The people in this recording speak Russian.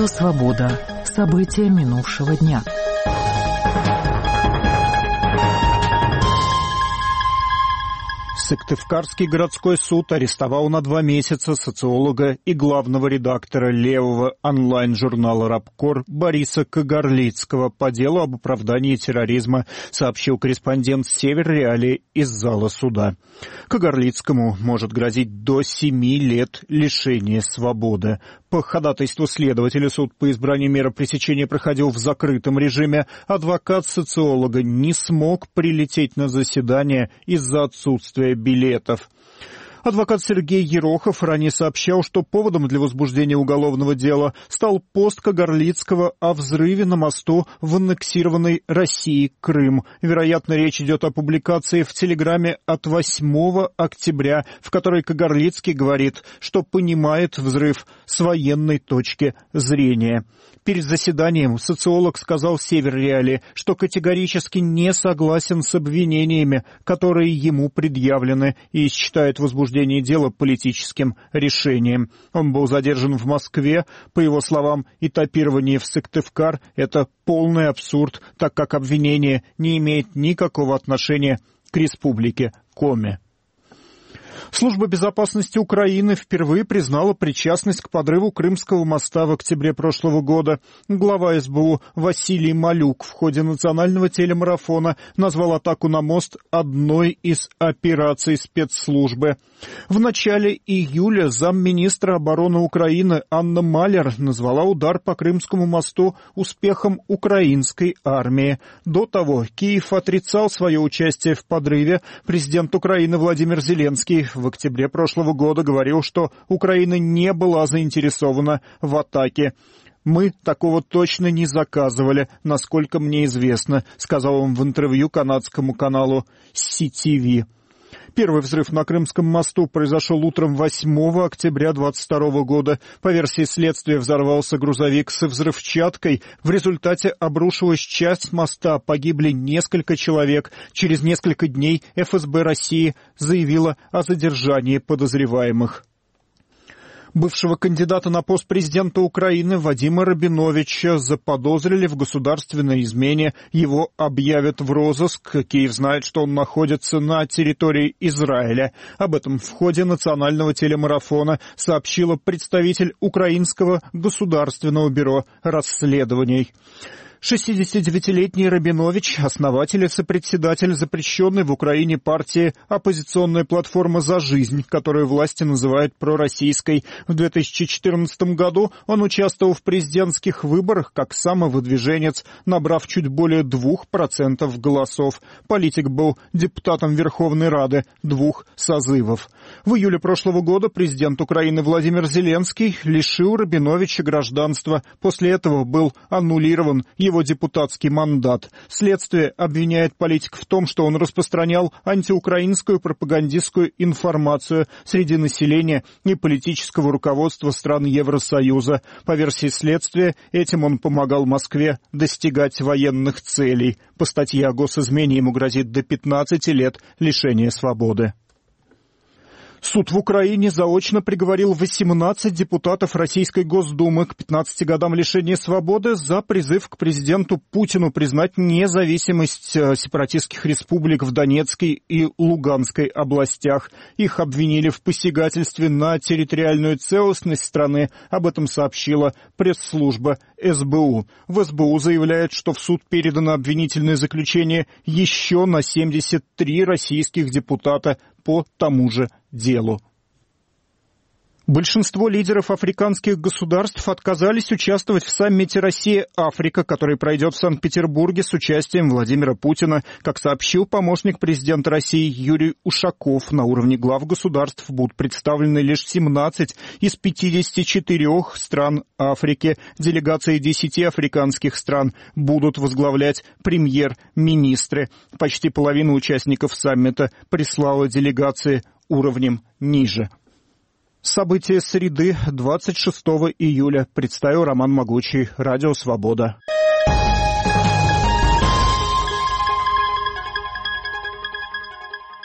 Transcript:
Радио «Свобода». События минувшего дня. Сыктывкарский городской суд арестовал на 2 месяца социолога и главного редактора левого онлайн-журнала «Рабкор» Бориса Кагарлицкого по делу об оправдании терроризма, сообщил корреспондент «Север Реалии» из зала суда. Кагарлицкому может грозить до 7 лет лишения свободы. По ходатайству следователя суд по избранию меры пресечения проходил в закрытом режиме. Адвокат социолога не смог прилететь на заседание из-за отсутствия билетов. Адвокат Сергей Ерохов ранее сообщал, что поводом для возбуждения уголовного дела стал пост Кагарлицкого о взрыве на мосту в аннексированной России Крым. Вероятно, речь идет о публикации в Телеграме от 8 октября, в которой Кагарлицкий говорит, что понимает взрыв с военной точки зрения. Перед заседанием социолог сказал «Север Реалии», что категорически не согласен с обвинениями, которые ему предъявлены, и считает возбуждение дела политическим решением. Он был задержан в Москве. По его словам, этапирование в Сыктывкар – это полный абсурд, так как обвинение не имеет никакого отношения к республике Коми. Служба безопасности Украины впервые признала причастность к подрыву Крымского моста в октябре прошлого года. Глава СБУ Василий Малюк в ходе национального телемарафона назвал атаку на мост одной из операций спецслужбы. В начале июля замминистра обороны Украины Анна Малер назвала удар по Крымскому мосту успехом украинской армии. До того Киев отрицал свое участие в подрыве. Президент Украины Владимир Зеленский в октябре прошлого года говорил, что Украина не была заинтересована в атаке. «Мы такого точно не заказывали, насколько мне известно», сказал он в интервью канадскому каналу CTV. Первый взрыв на Крымском мосту произошел утром 8 октября 2022 года. По версии следствия, взорвался грузовик со взрывчаткой. В результате обрушилась часть моста, погибли несколько человек. Через несколько дней ФСБ России заявила о задержании подозреваемых. Бывшего кандидата на пост президента Украины Вадима Рабиновича заподозрили в государственной измене. Его объявят в розыск. Киев знает, что он находится на территории Израиля. Об этом в ходе национального телемарафона сообщила представитель Украинского государственного бюро расследований. 69-летний Рабинович, основатель и сопредседатель запрещенной в Украине партии «Оппозиционная платформа за жизнь», которую власти называют пророссийской. В 2014 году он участвовал в президентских выборах как самовыдвиженец, набрав чуть более 2% голосов. Политик был депутатом Верховной Рады 2 созывов. В июле прошлого года президент Украины Владимир Зеленский лишил Рабиновича гражданства. После этого был аннулирован его депутатский мандат. Следствие обвиняет политика в том, что он распространял антиукраинскую пропагандистскую информацию среди населения и политического руководства стран Евросоюза. По версии следствия, этим он помогал Москве достигать военных целей. По статье о госизмене ему грозит до 15 лет лишения свободы. Суд в Украине заочно приговорил 18 депутатов Российской Госдумы к 15 годам лишения свободы за призыв к президенту Путину признать независимость сепаратистских республик в Донецкой и Луганской областях. Их обвинили в посягательстве на территориальную целостность страны. Об этом сообщила пресс-служба СБУ. В СБУ заявляют, что в суд передано обвинительное заключение еще на 73 российских депутата по тому же делу. Большинство лидеров африканских государств отказались участвовать в саммите «Россия-Африка», который пройдет в Санкт-Петербурге с участием Владимира Путина. Как сообщил помощник президента России Юрий Ушаков, на уровне глав государств будут представлены лишь 17 из 54 стран Африки. Делегации 10 африканских стран будут возглавлять премьер-министры. Почти половина участников саммита прислала делегации уровнем ниже. События среды, 26 июля, представил Роман Могучий, Радио «Свобода».